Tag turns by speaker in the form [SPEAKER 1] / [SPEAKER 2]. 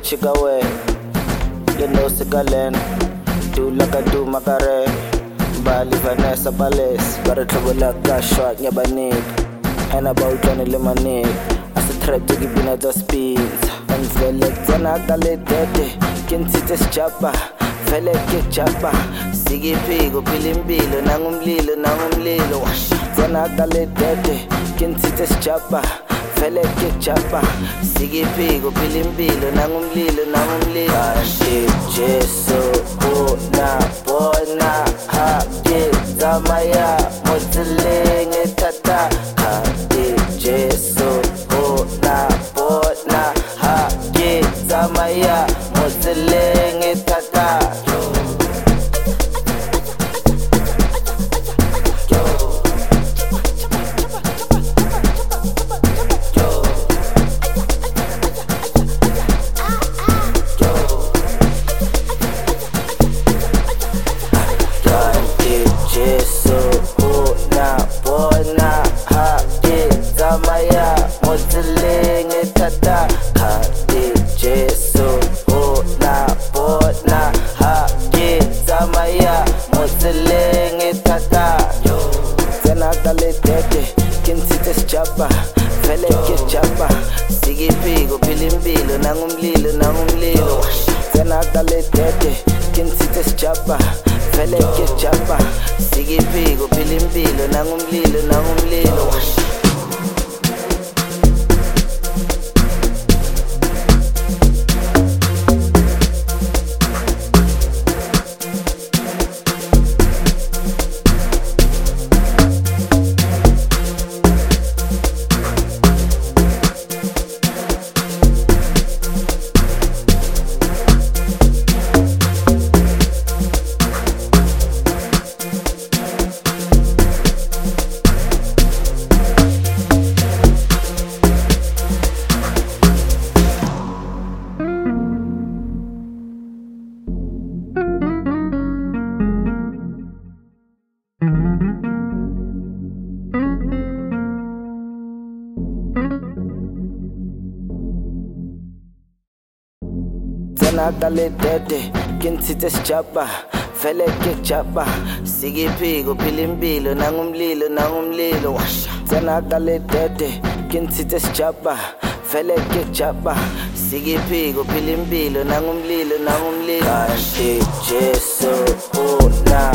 [SPEAKER 1] Chicago, you know Sigalen, do like I do Macare, Bali Vanessa Palace, but a trouble like gas shot, Yabanik, and about Johnny Lemonade, as a threat to give another speeds, and Felix Zanakale Dede, Kinsitas Chapa, Felek Chapa, Sigi Pigo, Pilimbilo, Nangum Lilo, Zanakale Dede, Kinsitas Chapa. Feleke chapa, sigi pigo, pilimbilo, nangum lilo. Kante Jesu, bona, hake, zamaya, motilenge tata. Kante Jesu, bona, hake, zamaya, motilenge tata. Chapa, Feleke chapa, sigi pigo, pilimbilo, nangum lilo. Zanakale tete, kinsites chapa, Feleke chapa, sigi pigo, pilimbilo, nangum lilo. Zanakale dede, kinsites chapa, Feleke chapa, sigi pigo, pilimbilo, nangum lilo. Zanakale dede, kinsites chapa, Feleke chapa, sigi pigo, pilimbilo, nangum lilo. Kante Jesu,